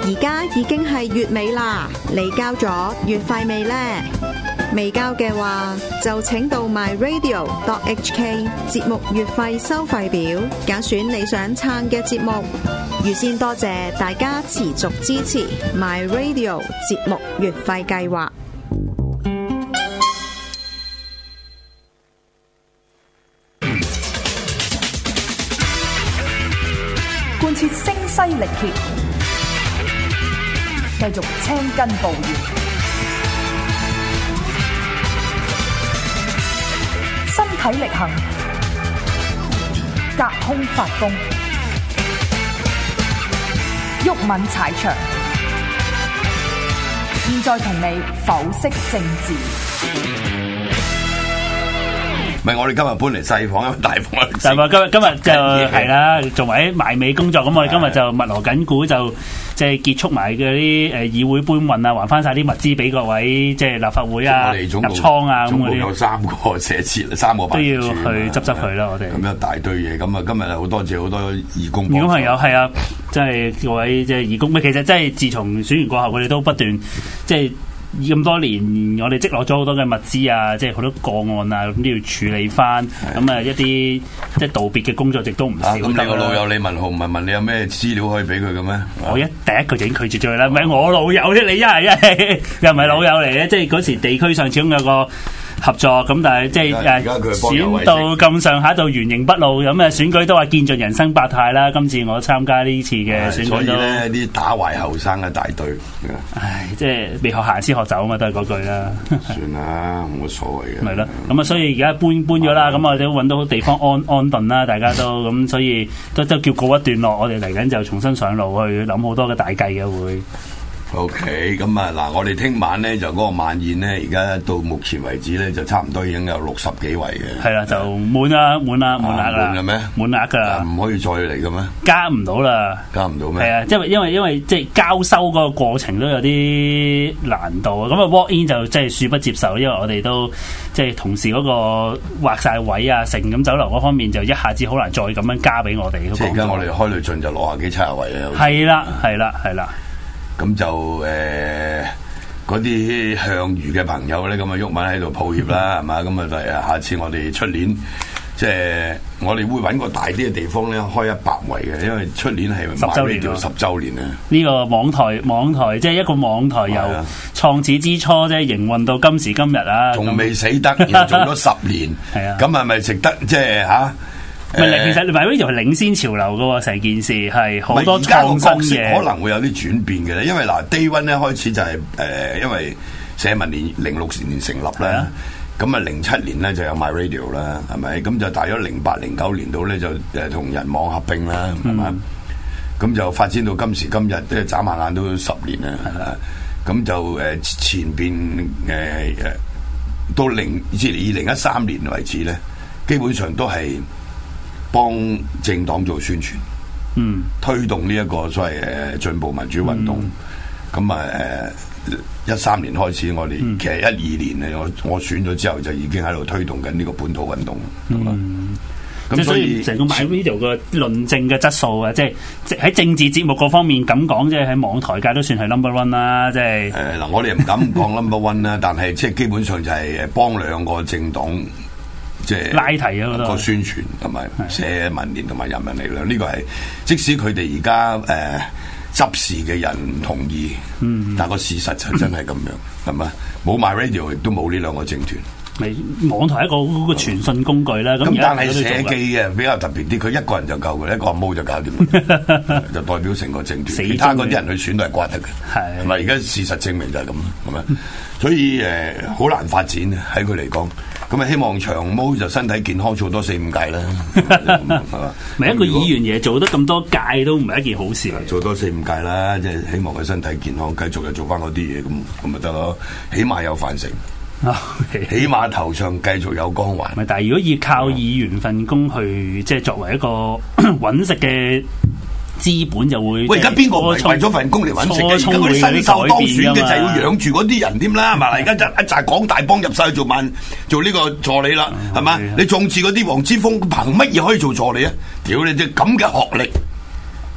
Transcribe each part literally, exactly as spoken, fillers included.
而家已經係月尾啦，你交咗月費未呢？未交嘅話，就請到 my radio dot h k 節目月費收費表，揀選你想撐嘅節目。預先多謝大家持續支持 my radio 節目月費計劃。 貫徹聲嘶力竭，繼續青筋暴現，身體力行，隔空發功，毓民踩場。現在同你剖析政治。 唔係，我哋今日搬嚟細房，因為大房啊。 就話今日今日就係啦，做埋啲埋尾工作。咁我哋今日就密鑼緊鼓，就即係結束埋嗰啲誒議會搬運啊，還翻晒啲物資俾各位即係立法會啊、入倉啊咁嗰啲。 總共有三個寫字，三個辦事處都要去執執佢啦。我哋咁一大堆嘢，咁啊今日好多謝好多義工。 義工朋友係啊，即係各位即係義工。咪其實真係自從選完過後，佢哋都不斷即係。咁多年，我哋積落咗好多嘅物資啊，即係好多個案啊，咁都要處理翻。咁啊，一啲即係道別嘅工作亦都唔少。咁、啊、你個老友李文豪唔係問你有咩資料可以俾佢嘅咩？我一第一句就已經拒絕咗佢啦，唔係我老友啫，你一係一係又唔係老友嚟嘅，即係嗰時地區上始終有個合作，咁但係即係誒選到咁上下到原形畢露，咁啊選舉都話見盡人生百態啦。今次我參加呢次嘅選舉都，所以咧啲打壞後生嘅大隊， 唉，即係未學行先學走啊嘛，都係嗰句啦。 算啦，冇乜所謂嘅。 係咯，咁啊，所以而家搬搬咗啦，咁我哋都揾到地方安安頓啦，大家都咁，所以都都叫告一段落。我哋嚟緊就重新上路去諗好多嘅大計嘅會。 O K， 咁啊嗱，我哋聽晚咧就嗰個晚宴咧，而家到目前為止咧就差唔多已經有六十幾位嘅。係啦，就滿啦，滿啦，滿額啦。滿嘅咩？滿額㗎。唔可以再嚟嘅咩？加唔到啦。加唔到咩？係啊，因為因為因為即係交收嗰個過程都有啲難度啊。咁啊 walk in 就即係恕不接受，因為我哋都即係同時嗰個劃晒位啊，成咁酒樓嗰方面就一下子好難再咁樣加俾我哋。即係而家我哋開累進就六十幾七十位啊。係啦，係啦，係啦。咁就誒嗰啲向魚嘅朋友咧，咁啊毓民喺度抱歉啦，係嘛？咁啊，第下次我哋出年即係我哋會揾個大啲嘅地方咧，開一百圍嘅，因為出年係十週年十週年啊！呢個網台網台即係一個網台由創始之初即係營運到今時今日啊，仲未死得，又做咗十年，係啊！咁係咪值得即係嚇？唔係，其實 MyRadio 係領先潮流嘅喎，成件事係好多創新嘅，可能會有啲轉變嘅咧。因為嗱 Day One 咧開始就係、是、誒、呃，因為社民連零六年成立啦，咁啊零七年咧就有 MyRadio 啦，係咪？咁就大約零八零九年度咧就誒同人網合併啦，係嘛？咁、嗯、就發展到今時今日，即係眨下眼都十年啦，係啦。咁就誒前邊誒誒到零至二零一三年為止咧，基本上都係幫政黨做宣傳，嗯，推動呢一個所謂誒進步民主運動。咁啊誒一三年開始，我哋、嗯、其實一二年咧，我我選咗之後就已經喺度推動緊呢個本土運動。嗯，咁所以成個 MyRadio 嘅論證嘅質素啊，即係即喺政治節目嗰方面咁講，即係喺網台界都算係 number one 啦。即係誒嗱，我哋唔敢講 number one 啦，但係即係基本上就係誒幫兩個政黨。即係拉提嗰個宣傳同埋社民連同埋人民力量，呢個係即使佢哋而家誒執事嘅人唔同意，嗯、但個事實就真係咁樣，係咪？冇 MyRadio 亦都冇呢兩個政團。咪網台一個嗰個傳訊工具啦。咁但係社記嘅比較特別啲，佢一個人就夠嘅，一個阿毛就搞掂，就代表成個政團。其他嗰啲人去選都係瓜得嘅，係咪？而家事實證明就係咁，係咪？所以誒，好、呃、難發展喺佢嚟講。咁啊，希望長毛就身體健康，做多四五屆啦，係嘛？咪一個議員嘢做得咁多屆都唔係一件好事。做多四五屆啦，即係希望佢身體健康，繼續又做翻嗰啲嘢，咁咁咪得咯。起碼有飯食， okay. 起碼頭上繼續有光環。但係如果要靠議員份工去，即係作為一個揾食嘅資本就會，喂，而家邊個唔係為咗份工嚟揾食嘅？而家嗰啲新秀當選嘅就係要養住嗰啲人添啦，係嘛？而家就一紮港大幫入晒去做萬做呢個助理啦，係嘛？你種植嗰啲黃之鋒憑乜嘢可以做助理啊？屌你隻咁嘅學歷，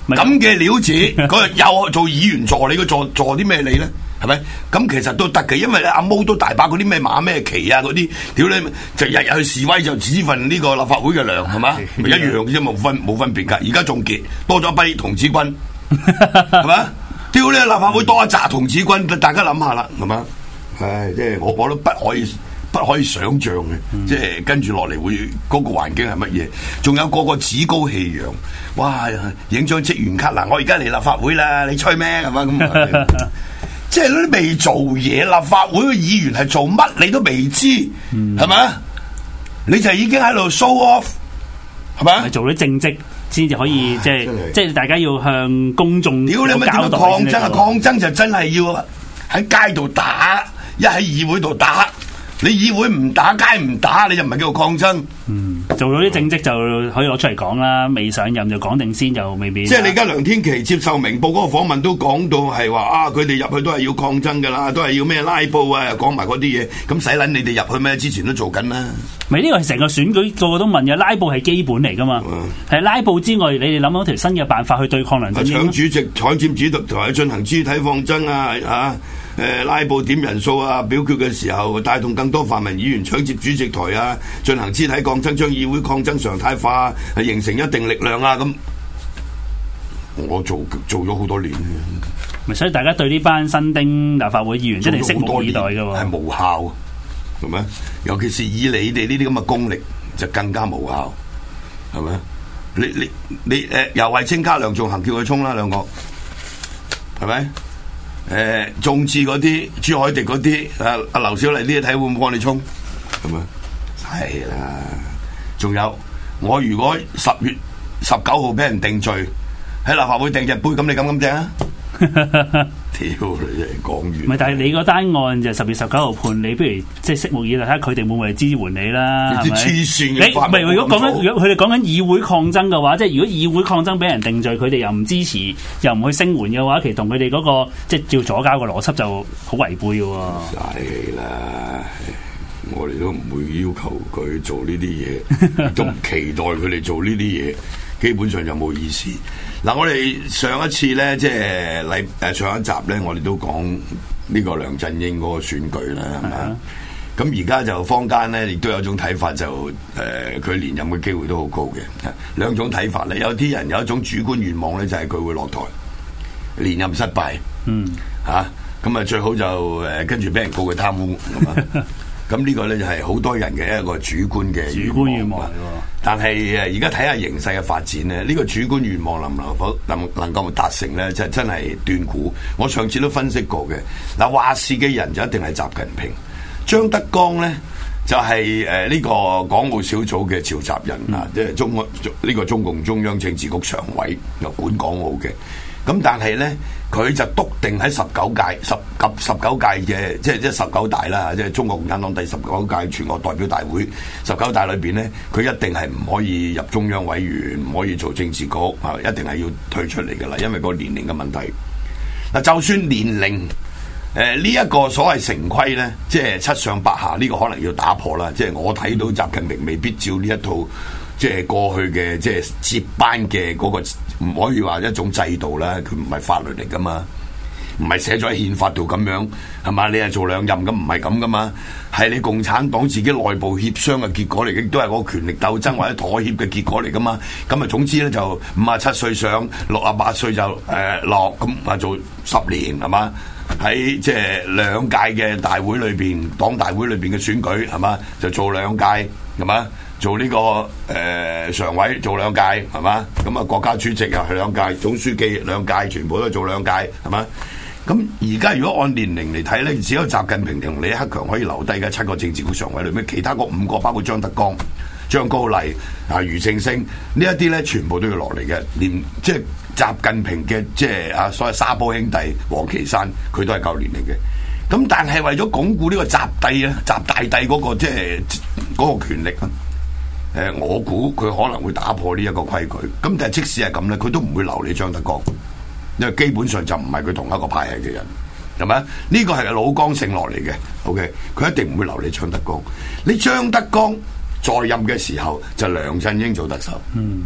咁嘅料子，嗰日又做議員助理，佢助助啲咩理咧？係咪？咁其實都得嘅，因為咧阿毛都大把嗰啲咩馬咩旗啊嗰啲，屌你就日日去示威就指份呢個立法會嘅糧係嘛，咪一樣嘅啫，冇分冇分別㗎。而家仲結多咗一批童子軍，係嘛？屌你立法會多一紮童子軍，大家諗下啦，係嘛？唉，即係我我都不可以不可以想像嘅，嗯、即係跟住落嚟會嗰、嗰個環境係乜嘢？仲有個個趾高氣揚，哇！影張職員卡嗱，我而家嚟立法會啦，你吹咩係嘛咁？即係嗰啲未做嘢，立法會嘅議員係做乜你都未知，係咪、嗯？你就已經喺度 show off， 係咪？ 做啲正職先至可以，即係即係大家要向公眾屌你乜點抗爭啊？抗爭就真係要喺街度打，一喺議會度打。你議會唔打，街唔打，你就唔係叫做抗爭。 嗯，做到啲正職就可以攞出嚟講啦，未上任就講定先，就未必。 即係你而家梁天琦接受明報嗰個訪問都講到係話啊，佢哋入去都係要抗爭噶啦，都係要咩拉布啊，講埋嗰啲嘢。咁使撚你哋入去咩？之前都做緊啦。 咪呢個係成個選舉個個都問嘅，拉布係基本嚟噶嘛。係、嗯、拉布之外，你哋諗到條新嘅辦法去對抗梁振英。搶主席、採佔主席同埋進行肢體抗爭啊！啊！誒拉布點人數啊！表決嘅時候帶動更多泛民議員搶接主席台啊！進行肢體抗爭，將議會抗爭常態化，係形成一定力量啊！咁我做做咗好多年， 咪所以大家對呢班新丁立法會議員一定拭目以待㗎喎， 係無效，係咪？尤其是以你哋呢啲咁嘅功力，就更加無效，係咪？你你你誒又為清嘉良仲行叫佢衝啦兩個，係咪？誒，眾志嗰啲，朱凱廸嗰啲，阿阿劉小麗呢啲睇會唔會幫你衝？係咪？係啦，仲有我如果十月十九號俾人定罪，喺立法會掟隻杯，咁你敢唔敢掟啊？屌你真係講完。唔係， 但係你個單案就十月十九號判你，不如即係拭目以待，睇下佢哋會唔會支援你啦？ 你啲黐線嘅法， 唔係如果講緊，如果佢哋講緊議會抗爭嘅話，即係如果議會抗爭俾人定罪，佢哋又唔支持，又唔去聲援嘅話，其實同佢哋嗰個即係叫左膠嘅邏輯就好違背嘅喎。 係啦，我哋都唔會要求佢做呢啲嘢，都唔期待佢哋做呢啲嘢。基本上就冇意思。嗱，我哋上一次咧，即係禮誒上一集咧，我哋都講呢個梁振英嗰個選舉啦，係咪？咁而家就坊間咧，亦都有一種睇法，就誒佢、呃、連任嘅機會都好高嘅。兩種睇法咧，有啲人有一種主觀願望咧，就係、是、佢會落台，連任失敗。嗯，嚇咁啊，最好就誒跟住俾人告佢貪污咁啊。咁呢個咧就係好多人嘅一個主觀嘅主觀願望， 但係誒而家睇下形勢嘅發展咧，呢、呢個主觀願望能唔能否能能夠達成咧，就真係斷估。我上次都分析過嘅。嗱，話事嘅人就一定係習近平，張德江咧就係誒呢個港澳小組嘅召集人啊，即係、嗯、中呢、呢個中共中央政治局常委，又管港澳嘅。咁但係咧，佢就篤定喺十九屆十及十九屆嘅，即係即係十九大啦，即係中國共產黨第十九屆全國代表大會十九大裏邊咧，佢一定係唔可以入中央委員，唔可以做政治局啊，一定係要退出嚟㗎啦，因為個年齡嘅問題。嗱，就算年齡誒呢一個所謂成規咧，即係七上八下，呢、呢個可能要打破啦。即係我睇到習近平未必照呢一套。即係過去嘅即係接班嘅嗰個唔可以話一種制度啦，佢唔係法律嚟噶嘛，唔係寫咗喺憲法度咁樣係嘛？你係做兩任咁唔係咁噶嘛？係你共產黨自己內部協商嘅結果嚟嘅，亦都係嗰個權力鬥爭或者妥協嘅結果嚟噶嘛？咁啊總之咧就五十七歲上，六十八歲就誒、呃、落，咁啊做十年係嘛？喺即係兩屆嘅大會裏邊，黨大會裏邊嘅選舉係嘛？就做兩屆係嘛？做呢、這個誒、呃、常委做兩屆係嘛？咁啊國家主席又係兩屆，總書記兩屆，全部都做兩屆係嘛？咁而家如果按年齡嚟睇咧，只有習近平同李克強可以留低嘅七個政治局常委裏面，其他嗰五個包括張德江、張高麗啊、俞正聲呢一啲咧，全部都要落嚟嘅。連即係習近平嘅即係啊，所謂沙煲兄弟王岐山，佢都係夠年齡嘅。咁但係為咗鞏固呢個習帝咧，習大帝嗰、那個即係嗰、那個權力啊！誒，我估佢可能會打破呢一個規矩，咁但係即使係咁咧，佢都唔會留你張德江，因為基本上就唔係佢同一個派系嘅人，係咪？呢個係老江剩落嚟嘅 ，OK，佢一定唔會留你張德江。你張德江在任嘅時候就梁振英做特首，嗯，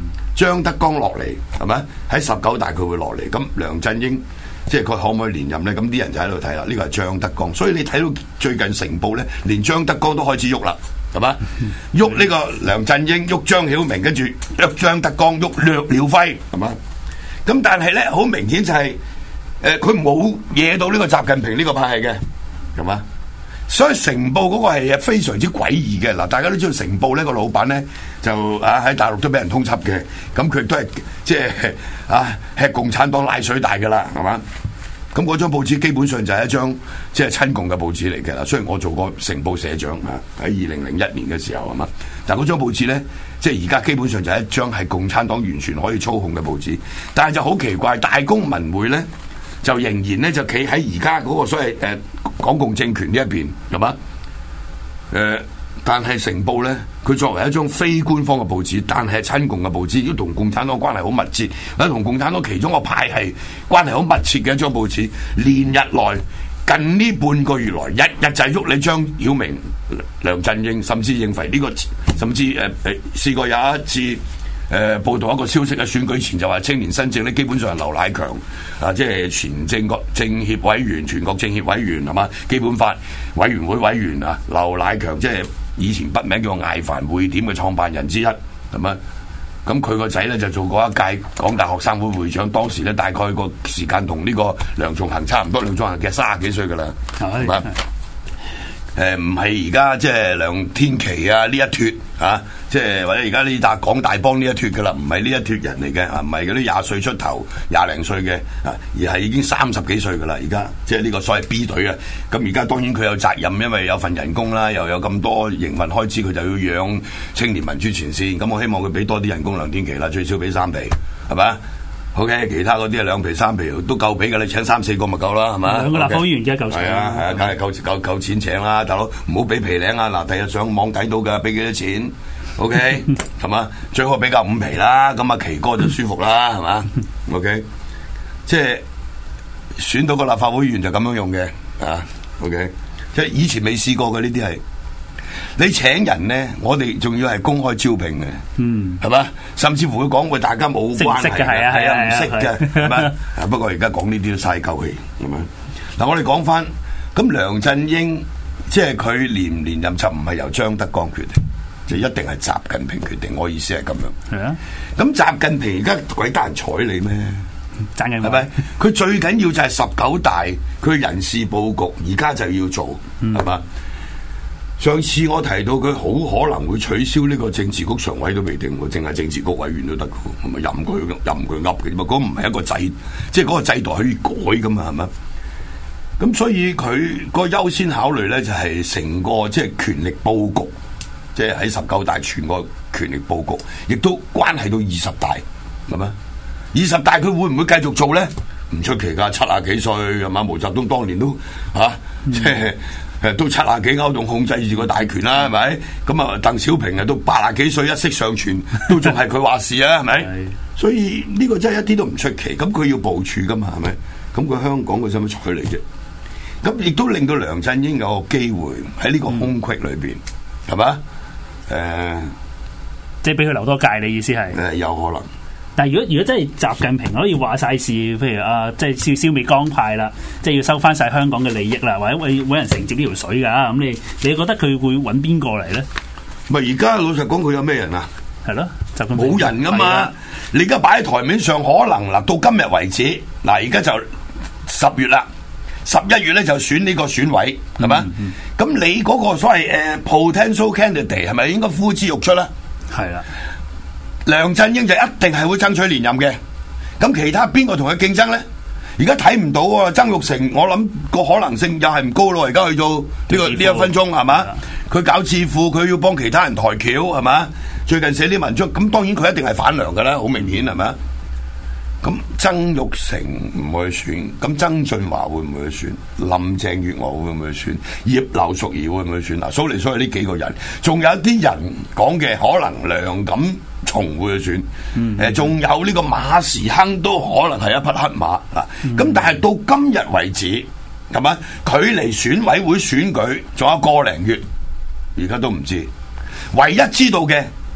張德江落嚟係咪？喺十九大佢會落嚟，咁梁振英即係佢可唔可以連任咧？咁啲人就喺度睇啦。呢個係張德江，所以你睇到最近成報咧，連張德江都開始喐啦，係嘛？喐呢個梁振英，喐張曉明，跟住喐張德江，喐掠耀輝，係嘛？咁但係咧，好明顯就係、是、誒，佢冇惹到呢個習近平呢個派系嘅，係嘛？所以成報嗰個係非常之詭異嘅。嗱，大家都知道成報呢個老闆咧就啊喺大陸都俾人通緝嘅，咁佢都係即係啊吃共產黨奶水大噶啦，係嘛？咁嗰張報紙基本上就係一張即係親共嘅報紙嚟嘅啦。雖然我做過成報社長啊，喺二零零一年嘅時候係嘛，但係嗰張報紙咧，即係而家基本上就係一張係共產黨完全可以操控嘅報紙。但係就好奇怪，大公文匯咧就仍然咧就企喺而家嗰個所謂誒、呃、港共政權呢一邊，係嘛？誒、呃，但係成報咧，佢作為一張非官方嘅報紙，但係親共嘅報紙，都同共產黨關係好密切，或者同共產黨其中個派系關係好密切嘅一張報紙，連日來近呢半個月來，日日就係喐你張曉明、梁振英，甚至認為呢、這個，甚至誒誒、呃、試過有一次。誒、呃、報道一個消息喺選舉前就話青年新政咧，基本上係劉乃強啊，即係前政國政協委員、全國政協委員係嘛，基本法委員會委員啊，劉乃強即係以前筆名叫艾凡匯點嘅創辦人之一係嘛，咁佢個仔咧就做過一屆港大學生會會長，當時咧大概個時間同呢個梁頌恆差唔多，梁頌恆嘅三十幾歲㗎啦，係嘛？誒唔係而家即係梁天琦啊呢一脫啊，即係或者而家呢笪港大幫呢一脫㗎啦，唔係呢一脫人嚟嘅啊，唔係嗰啲廿歲出頭、廿零歲嘅啊，而係已經三十幾歲㗎啦，而家即係呢個所謂 B 隊啊。咁而家當然佢有責任，因為有份人工啦，又有咁多營運開支，佢就要養青年民主前線。咁我希望佢俾多啲人工梁天琦啦，最少俾三皮，係咪？OK， 其他嗰啲係兩皮三皮都夠俾㗎，你請三四個咪夠啦，係嘛？兩個立法會議員而家夠請。係啊係啊，梗係夠夠夠錢請啦，大佬唔好俾皮領啊！嗱，第日上網睇到㗎，俾幾多錢 ？OK，係嘛？最好俾夠五皮啦，咁啊奇哥就舒服啦，係嘛 ？OK， 即係選到個立法會議員就咁樣用嘅啊 ！OK， 即係以前未試過嘅呢啲係。你請人咧，我哋仲要係公開招聘嘅，嗯，係嘛？甚至乎會講，喂，大家冇關係嘅，係啊，係啊，唔識嘅，係咪？不過而家講呢啲都嘥鳩氣，係咪？嗱，我哋講翻，咁梁振英即係佢連唔連任就唔係由張德江決定，就一定係習近平決定。我意思係咁樣。係啊，咁習近平而家鬼得人睬你咩？爭緊係咪？佢最緊要就係十九大，佢人事佈局而家就要做，係嘛？嗯上次我提到佢好可能會取消呢個政治局常委都未定喎，淨係政治局委員都得嘅，係咪任佢任佢噏嘅啫嘛？嗰唔係一個制，即係嗰個制度可以改噶嘛？係咪？咁所以佢個優先考慮咧就係、是、成個即係權力佈局，即係喺十九大全個權力佈局，亦都關係到二十大，係咪？二十大佢會唔會繼續做咧？唔出奇㗎，七啊幾歲係嘛？毛澤東當年都嚇即係。誒都七啊幾勾動控制住個大權啦，係咪？咁啊，鄧小平啊都八啊幾歲一息尚存，都仲係佢話事啊，係咪？所以呢個真係一啲都唔出奇。咁佢要部署噶嘛，係咪？咁佢香港佢使乜睬你啫？咁亦都令到梁振英有個機會喺呢個空隙裏邊，係嘛？誒、呃， 即係俾佢留多屆，你意思係？誒、 呃，有可能。 但係如果如果真係習近平可以話晒事，譬如啊，即係消消滅江派啦，即係要收翻晒香港嘅利益啦，或者搵搵人承接呢條水噶，咁你你覺得佢會搵邊個嚟咧？ 咪而家老實講，佢有咩人啊？ 係咯，習近平冇人噶嘛。你而家擺喺台面上，可能嗱到今日為止，嗱而家就十月啦，十一月咧就選呢個選委係嘛？咁、嗯嗯、你嗰個所謂誒、uh, potential candidate 係咪應該呼之欲出咧？係啦。梁振英就一定係會爭取連任嘅，咁其他邊個同佢競爭咧？而家睇唔到啊！曾鈺成，我諗個可能性又係唔高咯。而家去到呢、這個呢一分鐘係嘛？佢搞智庫，佢要幫其他人抬轎係嘛？最近寫啲文章，咁當然佢一定係反梁噶啦，好明顯係嘛？咁曾鈺成唔會去選，咁曾俊華會唔會去選？林鄭月娥會唔會去選？葉劉淑儀會唔會去選？嗱，數嚟數去呢幾個人，仲有啲人講嘅可能梁錦松會去選，誒、嗯，仲有呢個馬時亨都可能係一匹黑馬嗱。咁、嗯、但係到今日為止，係嘛？距離選委會選舉仲有個零月，而家都唔知。唯一知道嘅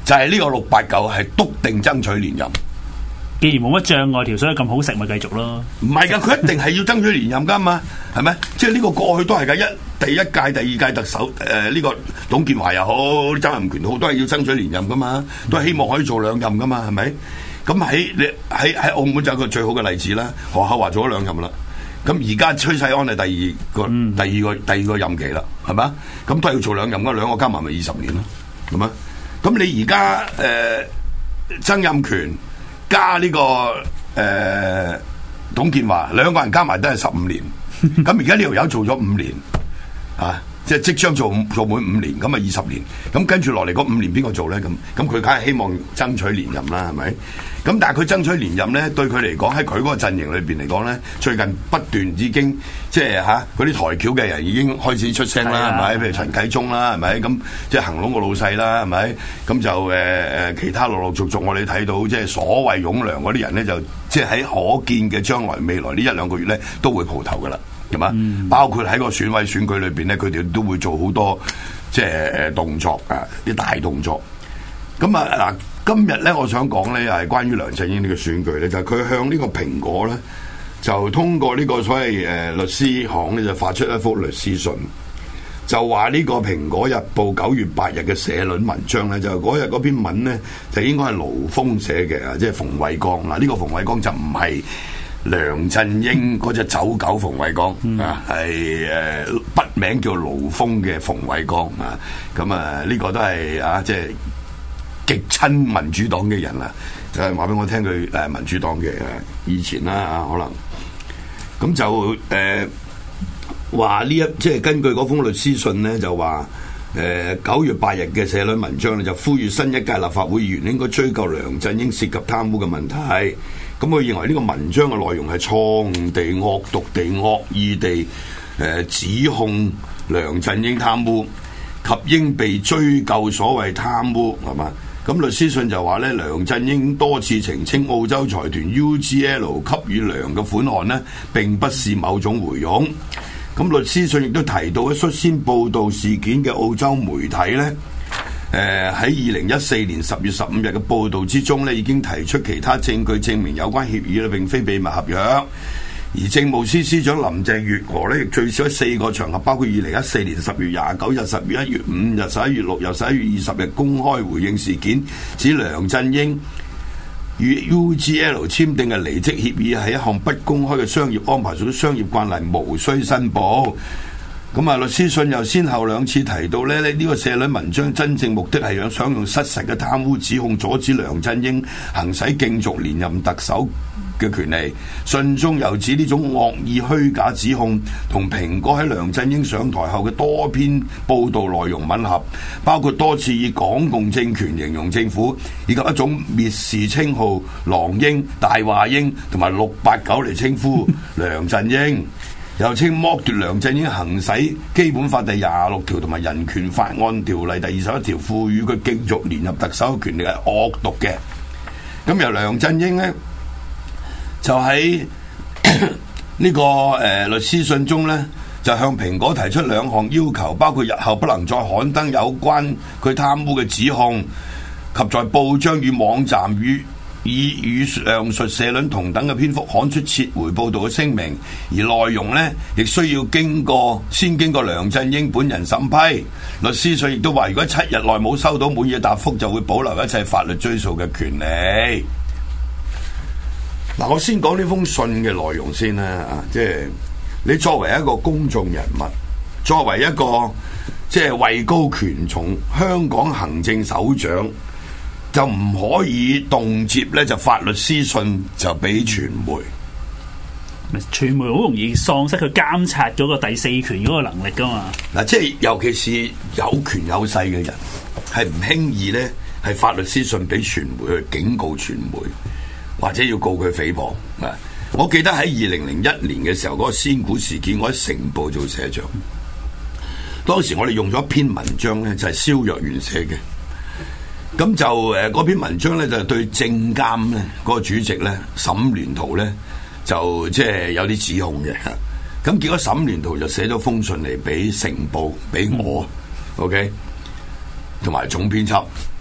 就係、是、呢個六八九係篤定爭取連任。 既然冇乜障礙條，所以咁好食咪繼續咯。 唔係噶，佢一定係要爭取連任噶嘛，係咪？即係呢個過去都係噶，一第一屆、第二屆特首誒呢、呃這個董建華又好，曾蔭權好，都係要爭取連任噶嘛，都係希望可以做兩任噶嘛，係咪？咁喺你喺喺澳門就有一個最好嘅例子啦，何厚華做咗兩任啦。咁而家崔世安係第二個、嗯、第二個第二個任期啦，係嘛？咁都係要做兩任噶，兩個加埋咪二十年咯，係嘛？咁你而家誒曾蔭權加呢、這個誒、呃、董建華兩個人加埋都係十五年，咁而家呢條友做咗五年啊！即係即將做做滿五年，咁啊二十年，咁跟住落嚟嗰五年邊個做咧？咁咁佢梗係希望爭取連任啦，係咪？咁但係佢爭取連任咧，對佢嚟講喺佢嗰個陣營裏邊嚟講咧，最近不斷已經即係嚇嗰啲抬轎嘅人已經開始出聲啦，係咪？譬如陳啟宗啦，係咪？咁即係恒隆個老細啦，係咪？咁就誒誒、呃、其他陸陸續續我哋睇到，即係所謂擁梁嗰啲人咧，就即係喺可見嘅將來未來呢一兩個月咧，都會蒲頭噶啦。係嘛？嗯、包括喺個選委選舉裏邊咧，佢哋都會做好多即係誒動作啊，啲大動作。咁啊嗱，今日咧，我想講咧，又係關於梁振英呢個選舉咧，就係、是、佢向呢個蘋果咧，就通過呢個所謂誒、呃、律師行咧，就發出一封律師信，就話呢個《蘋果日報》九月八日嘅社論文章咧，就嗰日嗰篇文咧，就應該係盧峰寫嘅啊，即係馮煒光嗱，呢、這個馮煒光就唔係梁振英嗰隻走狗馮煒光、嗯、啊，係誒筆名叫盧峰嘅馮煒光啊，咁啊呢個都係啊即係極親民主黨嘅人啦，就係話俾我聽佢誒民主黨嘅以前啦啊，可能咁就誒話呢一即係根據嗰封律師信咧，就話誒九月八日嘅社論文章咧，就呼籲新一屆立法會議員應該追究梁振英涉及貪污嘅問題。咁佢認為呢個文章嘅內容係錯誤地、惡毒地、惡意地誒、呃、指控梁振英貪污及應被追究所謂貪污，係嘛？咁律師信就話咧，梁振英多次澄清澳洲財團 U G L 給予梁嘅款項呢並不是某種回佣。咁律師信亦都提到咧，率先報導事件嘅澳洲媒體呢。誒喺二零一四年十月十五日嘅報導之中咧，已經提出其他證據證明有關協議咧並非秘密合約，而政務司司長林鄭月娥咧，亦最少喺四個場合，包括二零一四年十月廿九日、十月一月五日、十一月六日、十一月二十日公開回應事件，指梁振英與 U G L 簽訂嘅離職協議係一項不公開嘅商業安排，屬於商業慣例，無需申報。咁啊，律師信又先後兩次提到咧，呢、這個社論文章真正目的係想用失實嘅貪污指控阻止梁振英行使競逐連任特首嘅權利。信中又指呢種惡意虛假指控同蘋果喺梁振英上台後嘅多篇報道內容吻合，包括多次以港共政權形容政府，以及一種蔑視稱號狼英、大話英同埋六八九嚟稱呼梁振英。又稱剝奪梁振英行使基本法第廿六條同埋人權法案條例第二十一條賦予佢競逐連任特首嘅權力係惡毒嘅。咁由梁振英呢，就喺呢、這個誒、呃、律師信中呢，就向蘋果提出兩項要求，包括日後不能再刊登有關佢貪污嘅指控，及在報章與網站與以與上述社論同等嘅篇幅刊出撤回報導嘅聲明，而內容呢亦需要經過先經過梁振英本人審批。律師信亦都話，如果七日內冇收到滿意嘅答覆，就會保留一切法律追訴嘅權利。嗱，我先講呢封信嘅內容先啦，啊，即係你作為一個公眾人物，作為一個即係位高權重香港行政首長，就唔可以動輒咧就發律師信就俾傳媒。 傳媒好容易喪失佢監察咗個第四權嗰個能力噶嘛。 嗱，即係尤其是有權有勢嘅人，係唔輕易咧係發律師信俾傳媒去警告傳媒，或者要告佢誹謗。啊，我記得喺二零零一年嘅時候嗰個仙股事件，我喺成報做社長，當時我哋用咗一篇文章咧，就係蕭若元寫嘅。咁就誒嗰篇文章咧，就對證監咧嗰個主席咧沈聯圖咧，就即係有啲指控嘅。咁結果沈聯圖就寫咗封信嚟俾成報，俾我、嗯、OK，同埋總編輯。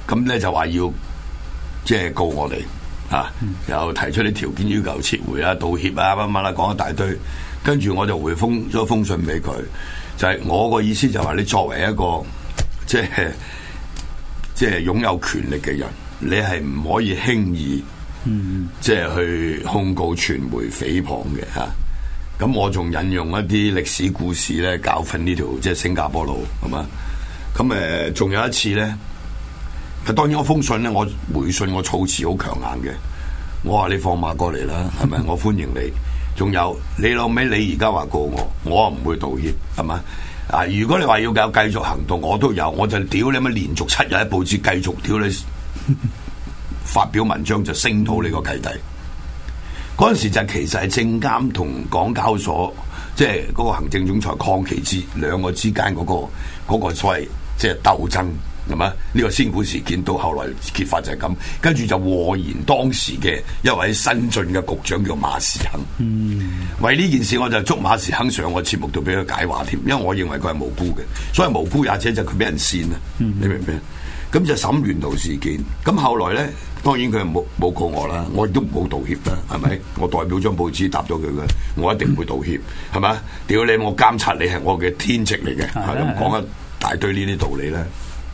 咁咧就話要即係告我哋啊，又提出啲條件要求撤回啊、道歉啊乜乜啦，講一大堆。跟住我就回封咗封信俾佢，就係、是、我個意思就係話你作為一個即係即係擁有權力嘅人，你係唔可以輕易、嗯、即係去控告傳媒誹謗嘅嚇。咁、啊、我仲引用一啲歷史故事咧，教訓呢條即係新加坡路係嘛。咁誒，仲、呃、有一次咧，當然我封信咧，我回信我措辭好強硬嘅，我話你放馬過嚟啦，係咪？我歡迎你。仲有你老尾，你而家話告我，我唔會道歉，係嘛？啊，如果你話要有繼續行動，我都有，我就屌你乜連續七日喺報紙繼續屌你發表文章，就聲討你個契弟。嗰陣時就其實係證監同港交所，即係嗰個行政總裁鄺其志兩個之間嗰、嗰個嗰個所謂即係鬥爭。係嘛？呢個仙股事件到後來揭發就係咁，跟住就禍延當時嘅一位新進嘅局長叫馬時亨。嗯，為呢件事我就捉馬時亨上我節目度俾佢解話添，因為我認為佢係無辜嘅，所謂無辜也者就佢俾人扇啦。嗯、你明唔明？咁就沈源道事件，咁後來咧，當然佢冇冇告我啦，我亦都冇道歉啦，係咪？我代表張報紙答咗佢嘅，我一定唔會道歉，係咪？屌你！我監察你係我嘅天職嚟嘅，咁講一大堆呢啲道理咧。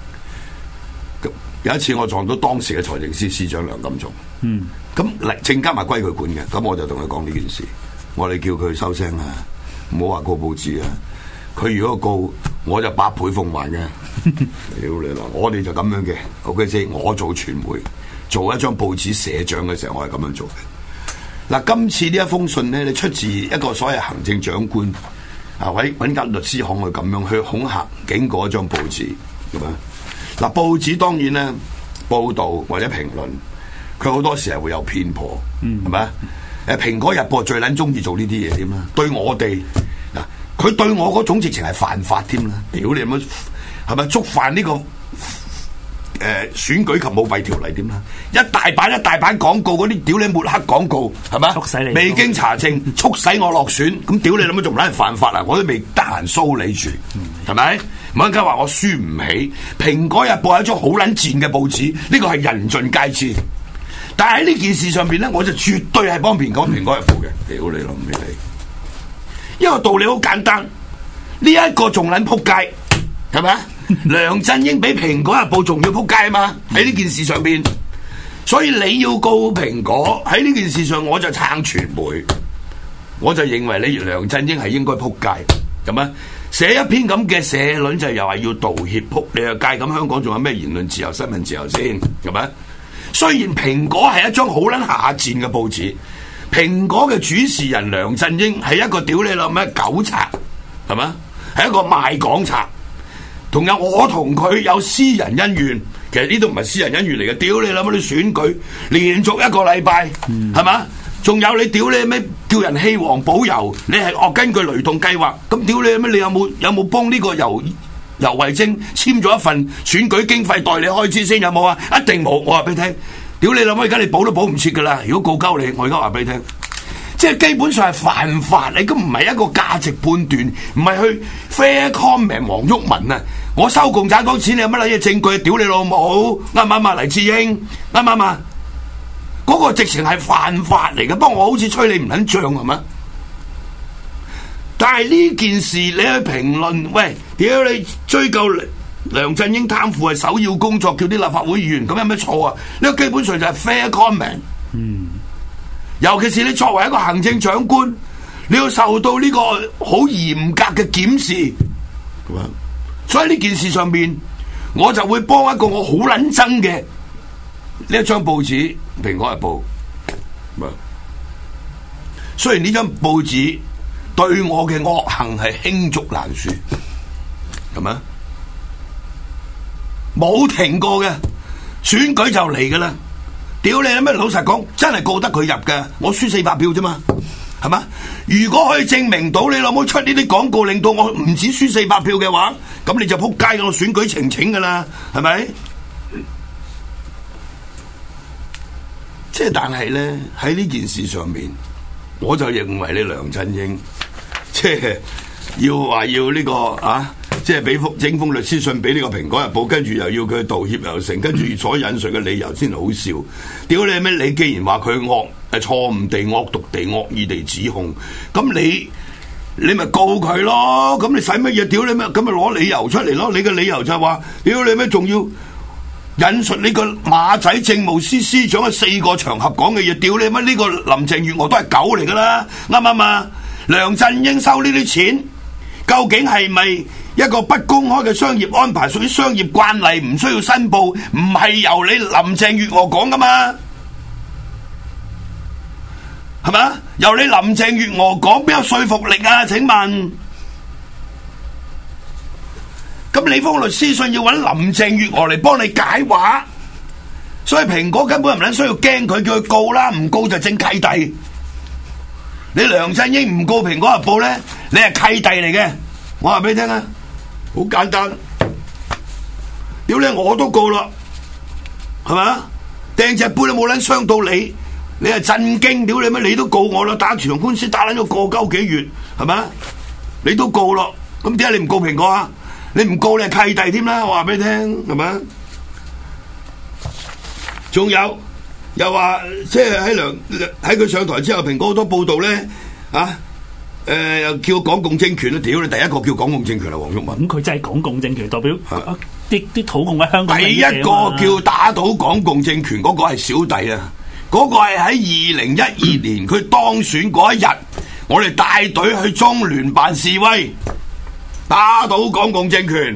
有一次我撞到當時嘅財政司司長梁錦松，嗯，咁嚟證監係歸佢管嘅，咁我就同佢講呢件事，我哋叫佢收聲啊，唔好話告報紙啊，佢如果告我就百倍奉還嘅，屌你啦！我哋就咁樣嘅 ，OK 先，我做傳媒做一張報紙社長嘅時候，我係咁樣做嘅。嗱，今次呢一封信咧，你出自一個所謂行政長官啊，揾揾間律師行去咁樣去恐嚇警告一張報紙咁啊。嗱，報紙當然咧報導或者評論，佢好多時係會有偏頗，係咪啊？誒，《蘋果日報》最撚中意做呢啲嘢點啦？對我哋嗱，佢對我嗰種直情係犯法添啦！屌你乜係咪觸犯呢、這個誒、呃、選舉及舞弊條例點啦？一大版一大版廣告嗰啲屌你抹黑廣告係咪？促使你未經查證，促使我落選，咁屌你諗乜仲唔撚係犯法啊？我都未得閒騷你住，係咪？唔好家話我輸唔起，《蘋果日報》係一張好撚賤嘅報紙，呢個係人盡皆知。但係喺呢件事上邊咧，我就絕對係幫蘋果《蘋果日報》嘅。屌你諗咩你？因為道理好簡單，呢一個仲撚撲街，係咪啊？梁振英比《蘋果日報》仲要撲街啊嘛！喺呢件事上邊，所以你要告蘋果喺呢件事上，我就撐傳媒，我就認為你梁振英係應該撲街，咁啊？寫一篇咁嘅社論就又話要道歉，撲你個街，咁香港仲有咩言論自由、新聞自由先？係咪？雖然蘋果係一張好撚下賤嘅報紙，蘋果嘅主持人梁振英係一個屌你老咩狗賊，係咪？係一個賣港賊，同有我同佢有私人恩怨，其實呢度唔係私人恩怨嚟嘅，屌你老咩啲選舉連續一個禮拜，係嘛？仲有你屌你咩叫人棄黃保油？你係哦根據雷動計劃，咁屌你咩？你有冇有冇幫呢個游游蕙禎簽咗一份選舉經費代理開支先？有冇啊？一定冇！我話俾你聽，屌你諗下而家你補都補唔切噶啦！如果告鳩你，我而家話俾你聽，即係基本上係犯法，你咁唔係一個價值判斷，唔係去 fair comment 黃毓民啊！我收共產黨錢，你有乜撚嘢證據？屌你老母，啱唔啱啊？黎智英啱唔啱啊？嗰個直情係犯法嚟嘅，不過我好似吹你唔撚脹係嘛？但係呢件事你去評論，喂，屌你追究梁振英貪腐係首要工作，叫啲立法會議員咁有咩錯啊？呢個基本上就係 fair comment。嗯，尤其是你作為一個行政長官，你要受到呢個好嚴格嘅檢視，係嘛？所以呢件事上面，我就會幫一個我好撚憎嘅呢一張報紙《蘋果日報》。雖然呢張報紙對我嘅惡行係罄竹難書，係咪？冇停過嘅，選舉就嚟噶啦！屌你啦咩？老實講，真係告得佢入嘅，我輸四百票啫嘛，係嘛？如果可以證明到你老母出呢啲廣告，令到我唔止輸四百票嘅話，咁你就撲街噶，我選舉呈請噶啦，係咪？即係但係咧，喺呢件事上面，我就認為你梁振英即係要話要呢個啊即係俾封整封律師信俾呢個蘋果日報，跟住又要佢道歉又成，跟住所引述嘅理由先好笑。屌你咩？你既然話佢惡係錯誤地、惡毒地、惡意地指控，咁你你咪告佢咯。咁你使乜嘢？屌你咩？咁咪攞理由出嚟咯。你嘅理由就係話，屌你咩？仲要引述呢個馬仔政務司司長嘅四個場合講嘅嘢，屌你乜？呢個林鄭月娥都係狗嚟噶啦，啱唔啱啊？梁振英收呢啲錢，究竟係咪一個不公開嘅商業安排，屬於商業慣例，唔需要申報？唔係由你林鄭月娥講噶嘛？係咪？由你林鄭月娥講，邊有說服力啊？請問？咁你封律師信要揾林鄭月娥嚟幫你解話，所以蘋果根本唔撚需要驚佢，叫佢告啦，唔告就正契弟。你梁振英唔告蘋果日報咧，你係契弟嚟嘅。我話俾你聽啊，好簡單。屌你，我都告啦，係咪啊？掟隻杯都冇撚傷到你，你係震驚。屌你咩？你都告我啦，打場官司打撚咗個鳩幾月，係咪啊？你都告咯，咁點解你唔告蘋果啊？你唔告你係契弟添啦，我話俾你聽，係咪？仲有又話即係喺梁喺佢上台之後，蘋果好多報道咧啊，誒、呃、又叫港共政權啦，屌你！第一個叫港共政權係黃毓民， 咁佢真係港共政權代表啲啲土共喺香港。 第一個叫打倒港共政權嗰個係小弟啊，嗰、那個係喺二零一二年佢當選嗰一日，我哋帶隊去中聯辦示威。打倒港共政權，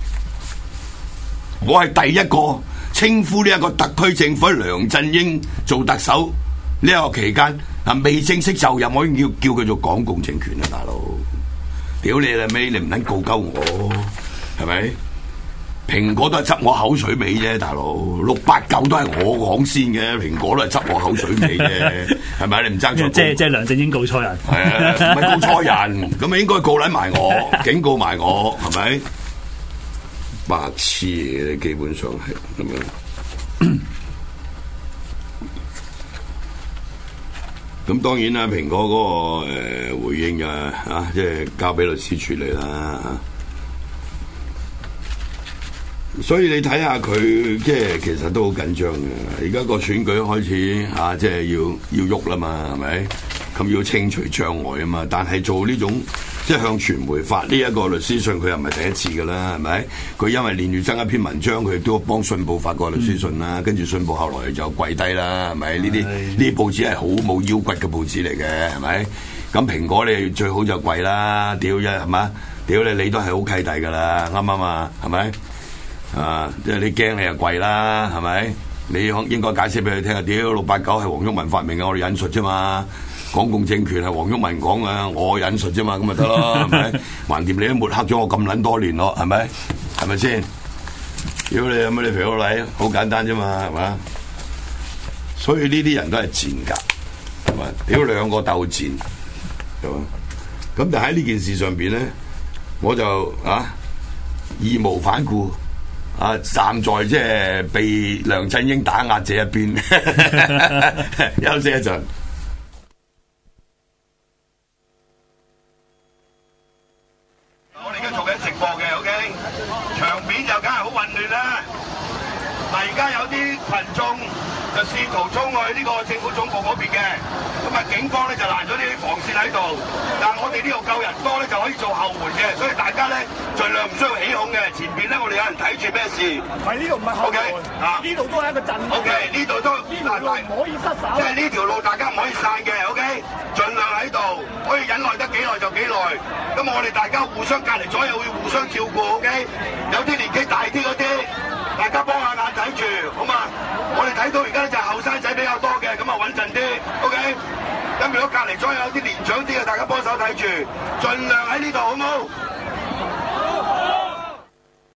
我係第一個稱呼呢一個特區政府梁振英做特首呢一個期間啊，未正式就任，我已經叫叫佢做港共政權啦，大佬！屌你啦尾，你唔撚告鳩我，係咪？蘋果都係執我口水尾啫，大佬！六八九都係我講先嘅，蘋果都係執我口水尾啫，係咪？你唔爭咗？ 即係即係梁振英告錯人， 係啊，唔係告錯人，咁啊應該告撚埋我，警告埋我，係咪？白痴嘅，基本上係咁樣。咁當然啦，蘋果嗰、那個誒、呃、回應啊，啊，即係交俾律師處理啦。所以你睇下佢，即係其實都好緊張嘅。而家個選舉開始啊，即係要要喐啦嘛，係咪？咁要清除障礙啊嘛。但係做呢種即係向傳媒發呢一個律師信，佢又唔係第一次噶啦，係咪？佢因為連月增一篇文章，佢都幫信報發過律師信啦。嗯、跟住信報後來就跪低啦，係咪？呢啲呢啲報紙係好冇腰骨嘅報紙嚟嘅，係咪？咁蘋果你最好就跪啦，屌啫，係嘛？屌你，你都係好契弟噶啦，啱唔啱啊？係咪？啊！即係你驚你就跪啦，係咪？你應該解釋俾佢聽啊！屌六八九係黃毓民發明嘅，我哋引述啫嘛。港共政權係黃毓民講嘅，我引述啫嘛，咁咪得咯，係咪？橫掂你都抹黑咗我咁撚多年咯，係咪？係咪先？屌你有乜你肥佬禮？好簡單啫嘛，係嘛？所以呢啲人都係賤格，係咪？屌兩個鬥賤，係嘛？咁但喺呢件事上邊咧，我就啊義無反顧。啊！站在即係被梁振英打壓者一邊，休息一陣。我哋而家做緊直播嘅 ，OK， 場面就梗係好混亂啦。嗱，而家有啲群眾就試圖衝去呢個政府總部嗰邊嘅，咁啊警方咧就攔咗啲防線喺度，但係我哋呢度夠人多咧就可以做後援嘅，所以大家咧盡量唔需要起哄嘅。前邊咧我哋有人睇住咩事？唔係呢度唔係後援，啊呢度都係一個陣。OK， 呢度都呢條路唔可以失手，即係呢條路大家唔可以散嘅。OK， 盡量喺度可以忍耐得幾耐就幾耐。咁我哋大家互相隔離左右會互相照顧。OK， 有啲年紀大啲嗰啲。大家幫下眼睇住，好嘛？我哋睇到而家咧就後生仔比較多嘅，咁啊穩陣啲 ，OK。咁如果隔離左右有啲年長啲嘅，大家幫手睇住，盡量喺呢度，好冇？